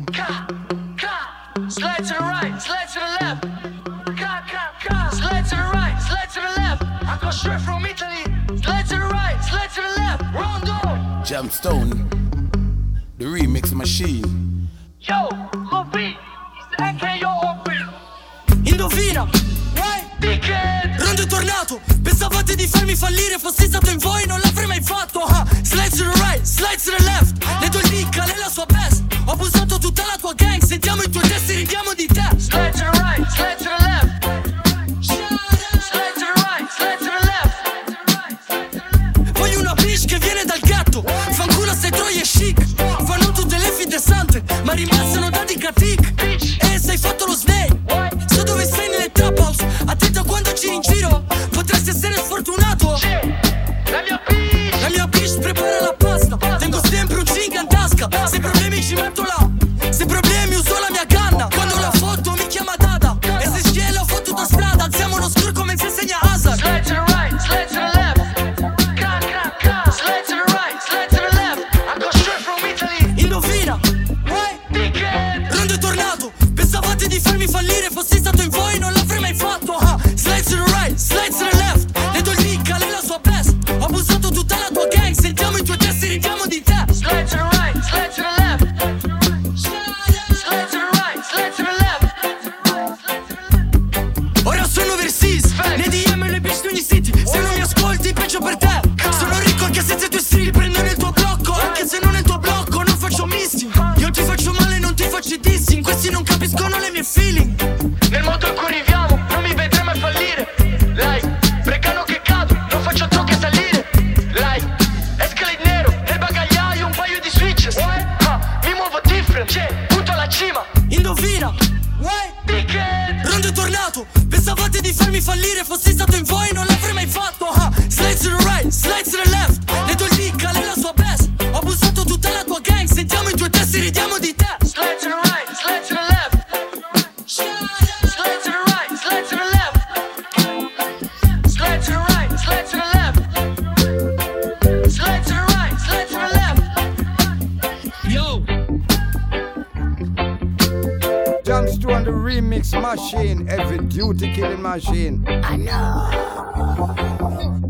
Slide to the right, slide to the left. Slide to the right, slide to the left. I go straight from Italy. Slide to the right, slide to the left. Rondo. Jamstone, the remix machine. Yo, Moby, anche io ho qui. Indovina, Ticket. Rondo è tornato. Pensavate di farmi fallire, fossi stato in voi non l'avrei mai fatto. Slide to the right, slide to the left. Le do il dick, lei la sua best. Ho abusato tutta la tua gang, sentiamo i tuoi testi, ridiamo di te. Slide to the right, slide to the left. Slide to the right, slide to the left. Voglio una bitch che viene dal ghetto. Fanculo se troie chic. Fanno tutte le finte sante, ma rimassano da dicatic. E sei fatto lo snake. So dove sei nelle trap house. Attento a quando giri in giro. Potresti essere sfortunato. La mia bitch prepara la pasta. Tengo sempre un cink in tasca. Se hai problemi ci metto là. Se problemi uso la mia canna. Quando la foto mi chiama Dada. E se scielo ho fottuto strada. Alziamo lo scuro come se segna Hazard. Slide to the right, slide to the left. Slide to the right, slide to the left. I go straight from Italy. Indovina, Ticket. Rondo è tornato. Pensavate di farmi fallire, fossi stato in voi non l'avrei mai fatto. Slide to the right, slide to the left. Le do il dick, lei la sua best. Ho abusato tutta la tua gang, sentiamo i tuoi testi, ridiamo di te. Slide to the right, slide to the left. Slide to the right, slide to the left. Ora sono overseas, nei DM e le bitch di ogni city. Se non mi ascolti peggio per te. Sono ricco anche senza i tuoi stili. Prendo nel tuo blocco, anche se non è il tuo blocco. Non faccio missi. Io ti faccio male, non ti faccio i dissing. Questi non capiscono le mie feeling. Nel modo in cui viviamo, non mi vedrai mai fallire. Like, pregano che cado, non faccio altro che salire. Like, escalade nero, nel bagagliaio un paio di switches. Mi muovo different, punto alla cima. Indovina, Ticket. Rondo è tornato. Pensavate di farmi fallire, fossi stato in voi non l'avrei mai fatto. Slide to the right, slide to the left. Le do il dick, lei la sua best. Ho abusato tutta la tua gang, sentiamo i tuoi testi, ridiamo di te. Slide to the right, slide to the left. Slide to the right, slide to the left. Slide to the right, slide to the left. Slide to the right, slide to the left. Yo, Jamstone, the remix machine. Heavy duty killing machine. I know.